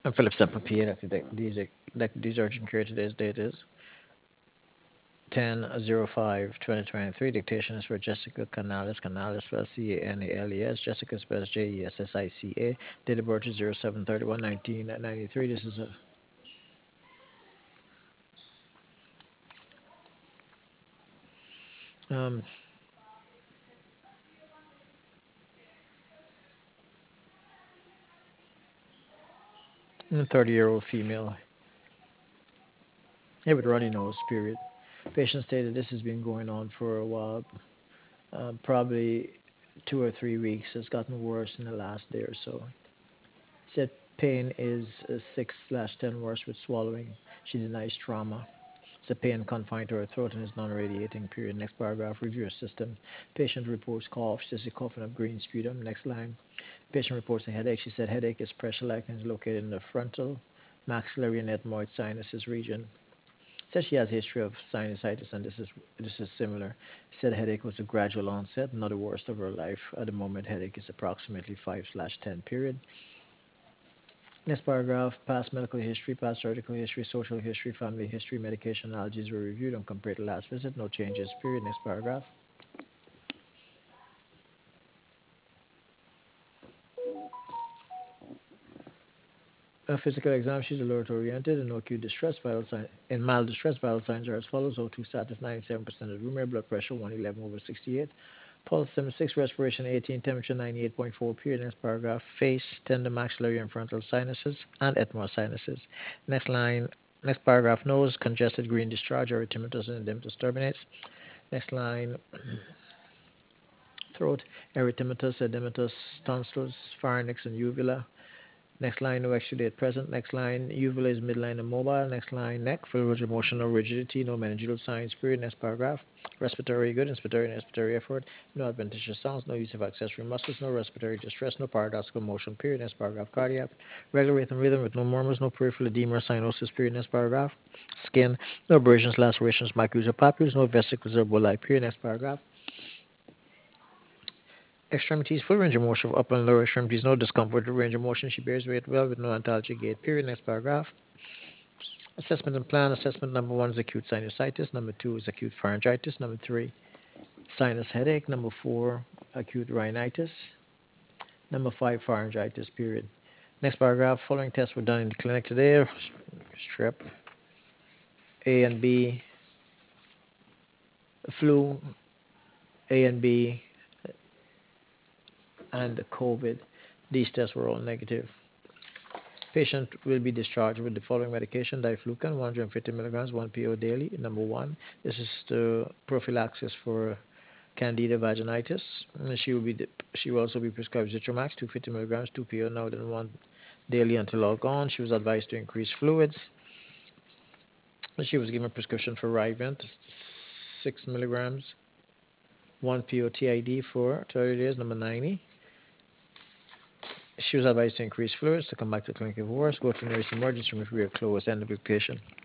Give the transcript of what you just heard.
I'm Philip Sapapia. These urgent care today's date is 10/05/2023. Dictation is for Jessica Canales. Canales spelled Canales. Jessica spells Jessica. Date of birth is 07/31/1993. This is um, a 30-year-old female here with runny nose, period. Patient stated this has been going on for a while, probably 2 or 3 weeks. It's gotten worse in the last day or so. Said pain is 6/10 worse with swallowing. She denies trauma. It's a pain confined to her throat and is non-radiating, period. Next paragraph, review her symptoms. Patient reports cough. She says she's coughing up green sputum. Next line, patient reports a headache. She said headache is pressure-like and is located in the frontal, maxillary, and ethmoid sinuses region. Said she has a history of sinusitis, and this is similar. Said headache was a gradual onset, not the worst of her life. At the moment, headache is approximately 5/10, period. Next paragraph, past medical history, past surgical history, social history, family history, medication, allergies were reviewed and compared to last visit. No changes, period. Next paragraph. A physical exam, she's alert oriented and no acute distress. Vital sign, in mild distress, vital signs are as follows: O2 status 97% of the room air, blood pressure 111/68, pulse 76, respiration 18, temperature 98.4, period. Next paragraph, face, tender maxillary and frontal sinuses, and ethmoid sinuses. Next line, next paragraph, nose, congested green discharge, erythematous and edematous turbinates. Next line, throat, erythematous, edematous, tonsils, pharynx, and uvula. Next line, no exudate present. Next line, uvula is midline and mobile. Next line, neck, filled with emotional rigidity, no meningeal signs, period. Next paragraph, respiratory good, inspiratory and expiratory effort, no adventitious sounds, no use of accessory muscles, no respiratory distress, no paradoxical motion, period. Next paragraph, cardiac, regular rhythm with no murmurs, no peripheral edema or cyanosis, period. Next paragraph, skin, no abrasions, lacerations, macules or papules, no vesicles or bullae, period. Next paragraph, extremities, full range of motion of upper and lower extremities, no discomfort or range of motion. She bears weight well with no antalgic gait. Period. Next paragraph. Assessment and plan. Assessment number one is acute sinusitis. Number two is acute pharyngitis. Number three, sinus headache. Number four, acute rhinitis. Number five, pharyngitis. Period. Next paragraph. Following tests were done in the clinic today. Strep A and B, flu A and B, and the COVID. These tests were all negative. Patient will be discharged with the following medication: diflucan, 150 milligrams, 1 PO daily. Number one, this is the prophylaxis for Candida vaginitis. She will also be prescribed Zitromax, 250 milligrams, 2 PO now than one daily until all gone. She was advised to increase fluids. She was given a prescription for Rivent, 6 milligrams, 1 PO TID for 30 days. Number 90. She was advised to increase fluids to come back to clinic if worse. Go to the nearest emergency room if we are closed. End of the patient.